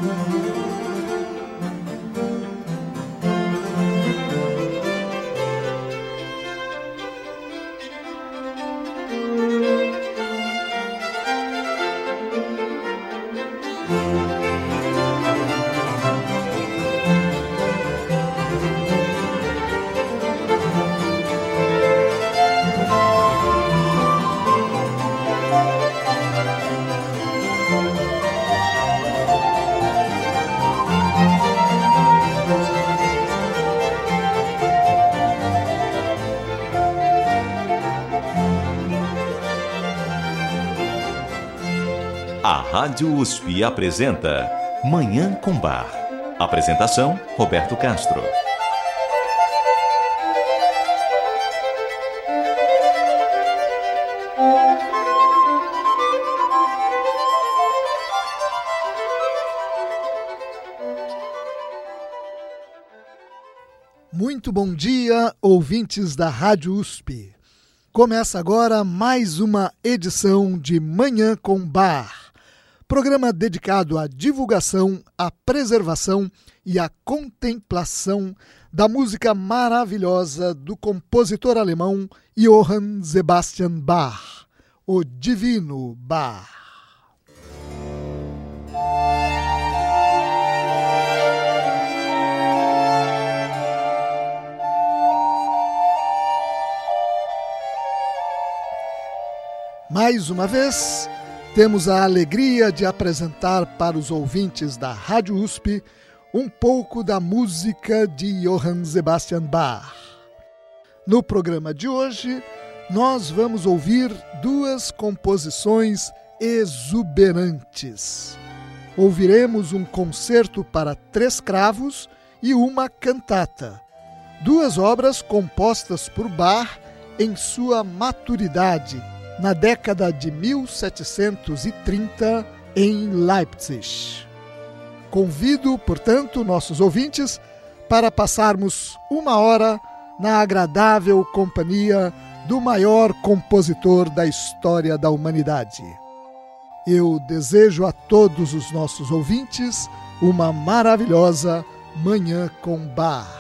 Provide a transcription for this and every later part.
A Rádio USP apresenta Manhã com Bar. Apresentação, Roberto Castro. Muito bom dia, ouvintes da Rádio USP. Começa agora mais uma edição de Manhã com Bar. Programa dedicado à divulgação, à preservação e à contemplação da música maravilhosa do compositor alemão Johann Sebastian Bach, o Divino Bach. Mais uma vez, temos a alegria de apresentar para os ouvintes da Rádio USP um pouco da música de Johann Sebastian Bach. No programa de hoje, nós vamos ouvir duas composições exuberantes. Ouviremos um concerto para 3 cravos e uma cantata, duas obras compostas por Bach em sua maturidade, na década de 1730, em Leipzig. Convido, portanto, nossos ouvintes para passarmos uma hora na agradável companhia do maior compositor da história da humanidade. Eu desejo a todos os nossos ouvintes uma maravilhosa Manhã com Bach.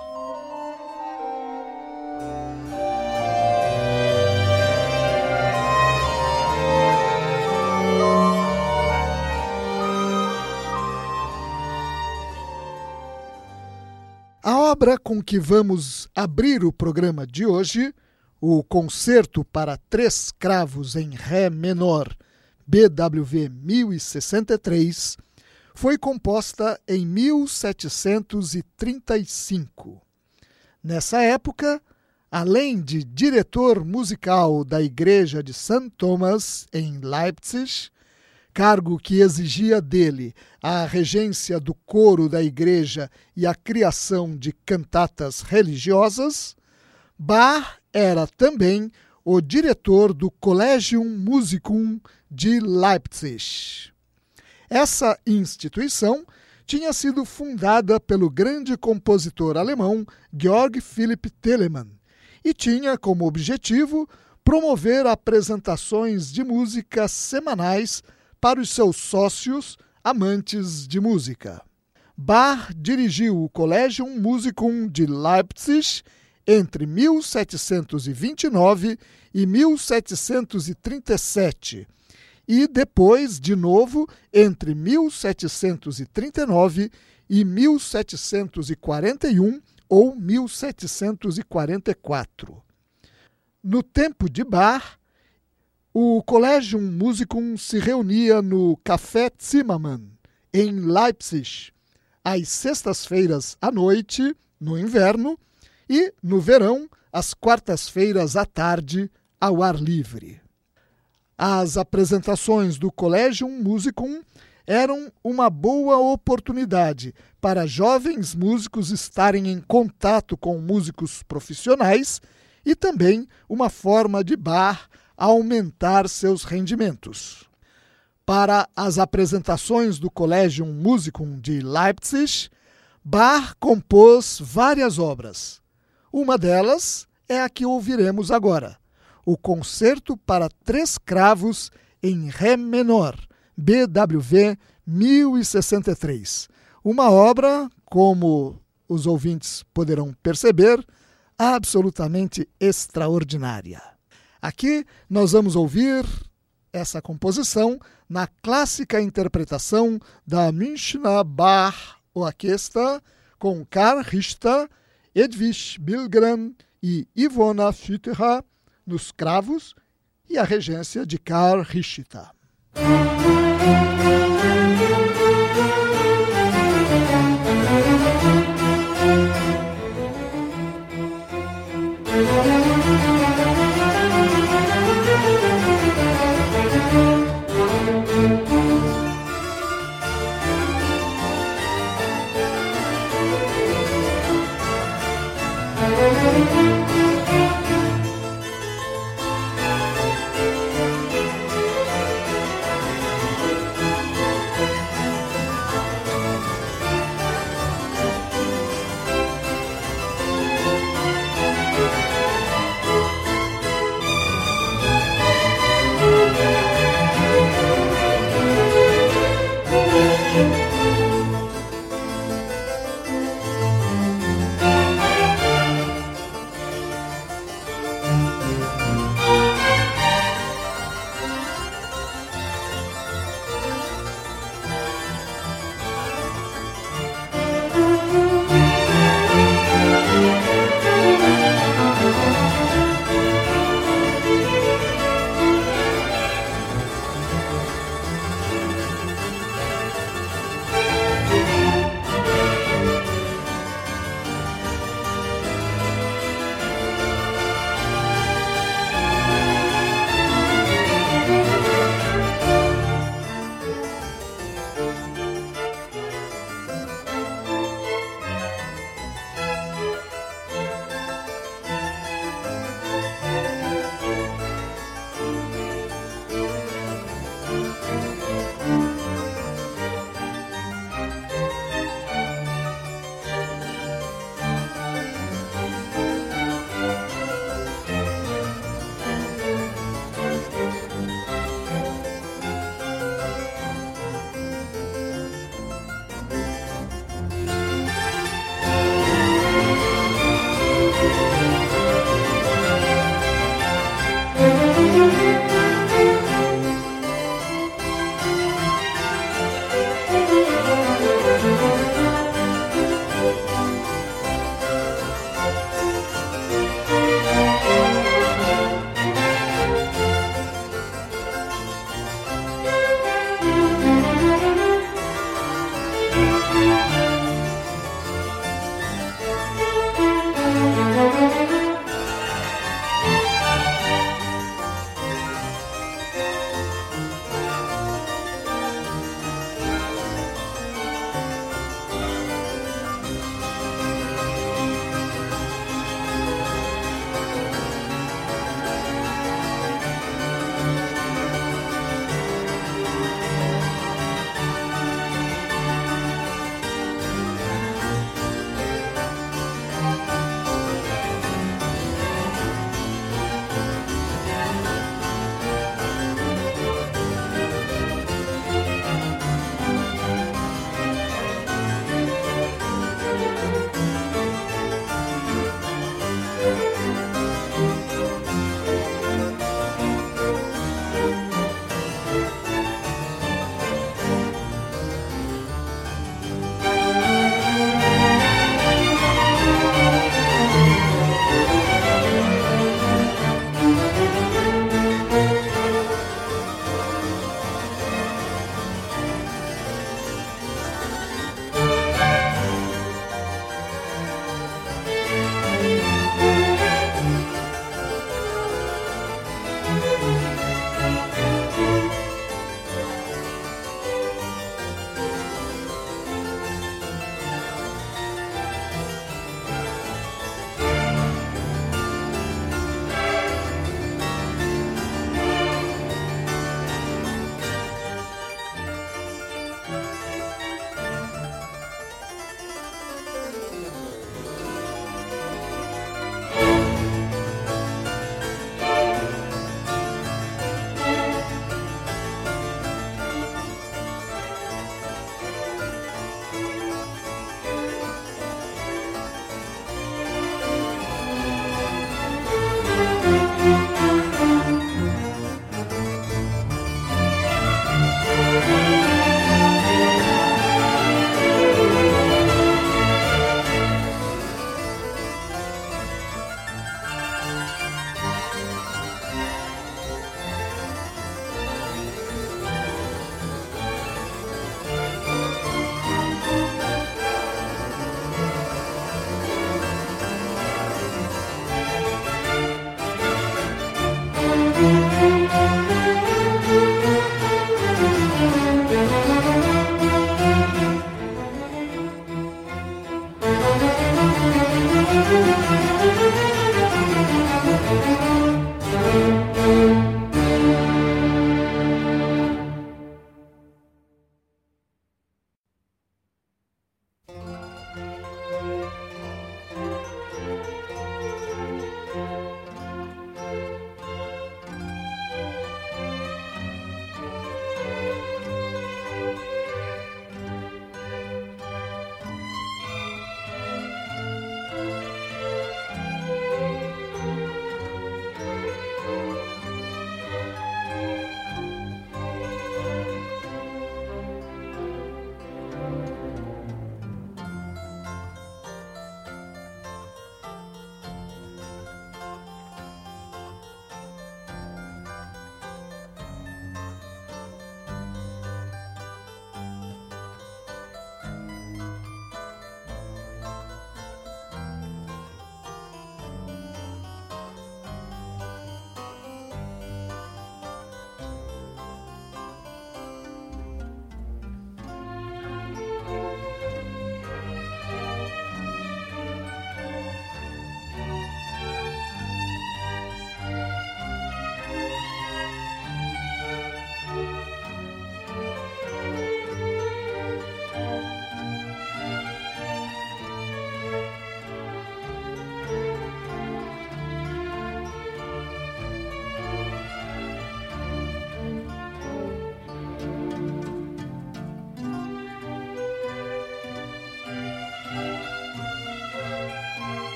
A obra com que vamos abrir o programa de hoje, o Concerto para 3 cravos em Ré menor, BWV 1063, foi composta em 1735. Nessa época, além de diretor musical da Igreja de St. Thomas, em Leipzig, cargo que exigia dele a regência do coro da igreja e a criação de cantatas religiosas, Bach era também o diretor do Collegium Musicum de Leipzig. Essa instituição tinha sido fundada pelo grande compositor alemão Georg Philipp Telemann e tinha como objetivo promover apresentações de música semanais para os seus sócios amantes de música. Bach dirigiu o Collegium Musicum de Leipzig entre 1729 e 1737 e depois, de novo, entre 1739 e 1741 ou 1744. No tempo de Bach, o Collegium Musicum se reunia no Café Zimmermann, em Leipzig, às sextas-feiras à noite, no inverno, e, no verão, às quartas-feiras à tarde, ao ar livre. As apresentações do Collegium Musicum eram uma boa oportunidade para jovens músicos estarem em contato com músicos profissionais e também uma forma de Bach aumentar seus rendimentos. Para as apresentações do Collegium Musicum de Leipzig, Bach compôs várias obras. Uma delas é a que ouviremos agora, o Concerto para 3 cravos em Ré menor, BWV 1063. Uma obra, como os ouvintes poderão perceber, absolutamente extraordinária. Aqui nós vamos ouvir essa composição na clássica interpretação da Münchner Bach Orquestra com Karl Richter, Edwige Billgren e Ivona Füterer nos cravos e a regência de Karl Richter.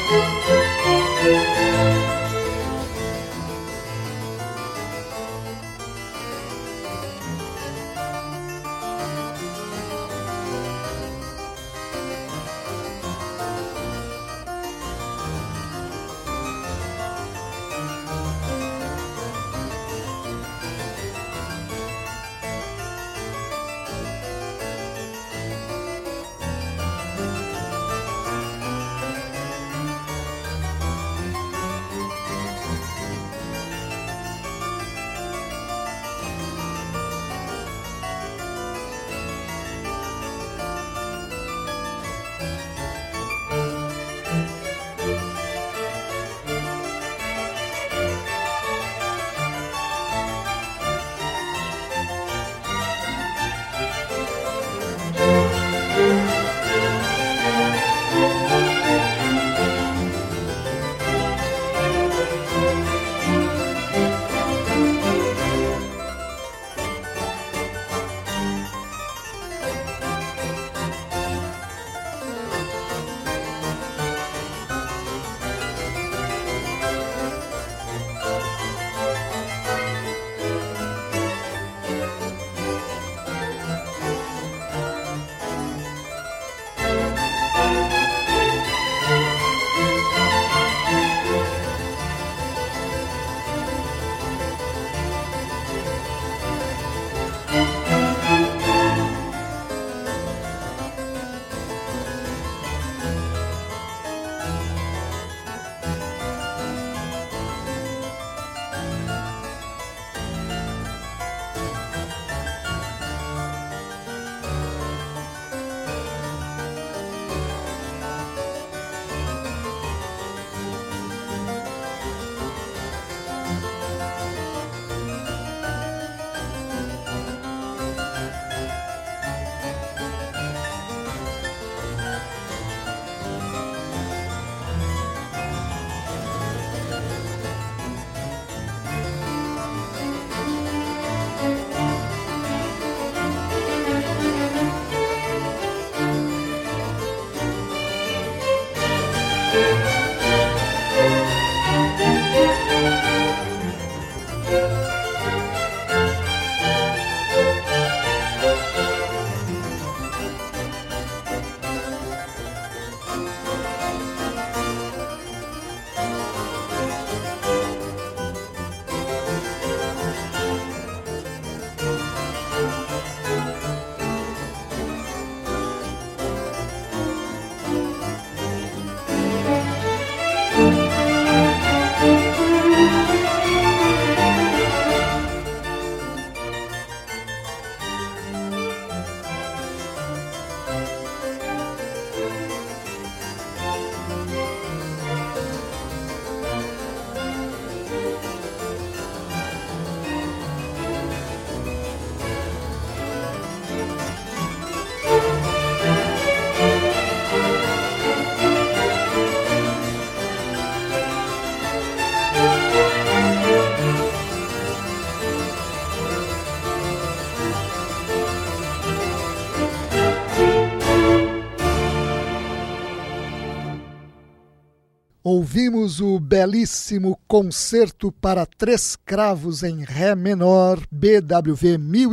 Ouvimos o belíssimo Concerto para Três Cravos em Ré menor, BWV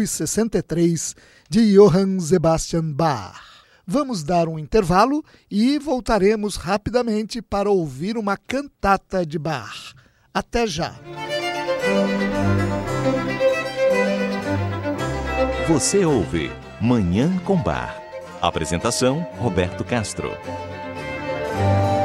1063, de Johann Sebastian Bach. Vamos dar um intervalo e voltaremos rapidamente para ouvir uma cantata de Bach. Até já! Você ouve Manhã com Bar. Apresentação, Roberto Castro.